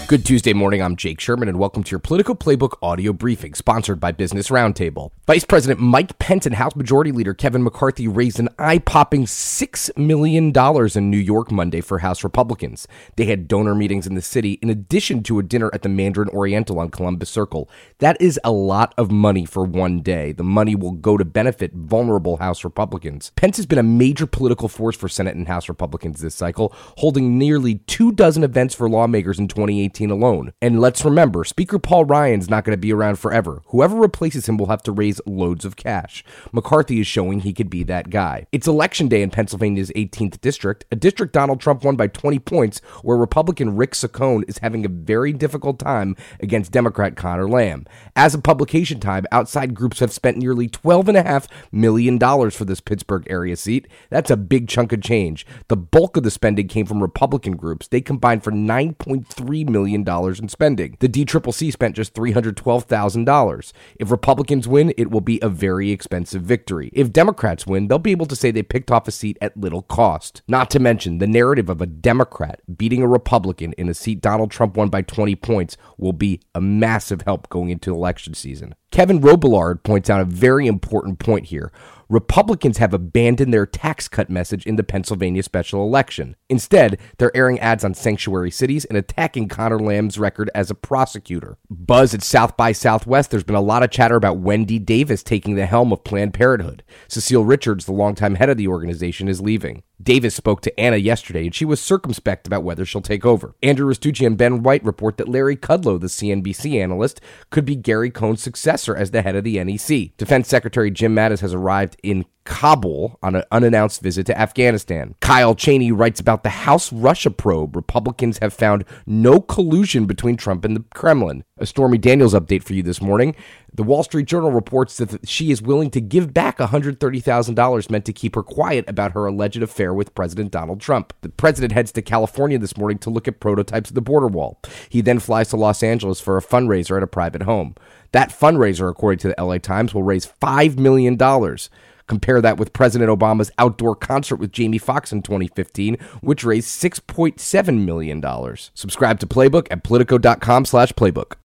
Good Tuesday morning, I'm Jake Sherman, and welcome to your Political Playbook audio briefing, sponsored by Business Roundtable. Vice President Mike Pence and House Majority Leader Kevin McCarthy raised an eye-popping $6 million in New York Monday for House Republicans. They had donor meetings in the city, in addition to a dinner at the Mandarin Oriental on Columbus Circle. That is a lot of money for one day. The money will go to benefit vulnerable House Republicans. Pence has been a major political force for Senate and House Republicans this cycle, holding nearly 24 events for lawmakers in 2018 alone. And let's remember, Speaker Paul Ryan's not going to be around forever. Whoever replaces him will have to raise loads of cash. McCarthy is showing he could be that guy. It's Election Day in Pennsylvania's 18th district, a district Donald Trump won by 20 points, where Republican Rick Saccone is having a very difficult time against Democrat Conor Lamb. As of publication time, outside groups have spent nearly $12.5 million for this Pittsburgh area seat. That's a big chunk of change. The bulk of the spending came from Republican groups. They combined for $9.3 million in spending. The DCCC spent just $312,000. If Republicans win, it will be a very expensive victory. If Democrats win, they'll be able to say they picked off a seat at little cost. Not to mention, the narrative of a Democrat beating a Republican in a seat Donald Trump won by 20 points will be a massive help going into election season. Kevin Robillard points out a very important point here. Republicans have abandoned their tax cut message in the Pennsylvania special election. Instead, they're airing ads on sanctuary cities and attacking Conor Lamb's record as a prosecutor. Buzz at South by Southwest, there's been a lot of chatter about Wendy Davis taking the helm of Planned Parenthood. Cecile Richards, the longtime head of the organization, is leaving. Davis spoke to Anna yesterday, and she was circumspect about whether she'll take over. Andrew Rastucci and Ben White report that Larry Kudlow, the CNBC analyst, could be Gary Cohn's successor as the head of the NEC. Defense Secretary Jim Mattis has arrived in Kabul on an unannounced visit to Afghanistan. Kyle Cheney writes about the House Russia probe. Republicans have found no collusion between Trump and the Kremlin. A Stormy Daniels update for you this morning. The Wall Street Journal reports that she is willing to give back $130,000 meant to keep her quiet about her alleged affair with President Donald Trump. The president heads to California this morning to look at prototypes of the border wall. He then flies to Los Angeles for a fundraiser at a private home. That fundraiser, according to the LA Times, will raise $5 million. Compare that with President Obama's outdoor concert with Jamie Foxx in 2015, which raised $6.7 million. Subscribe to Playbook at Politico.com/playbook.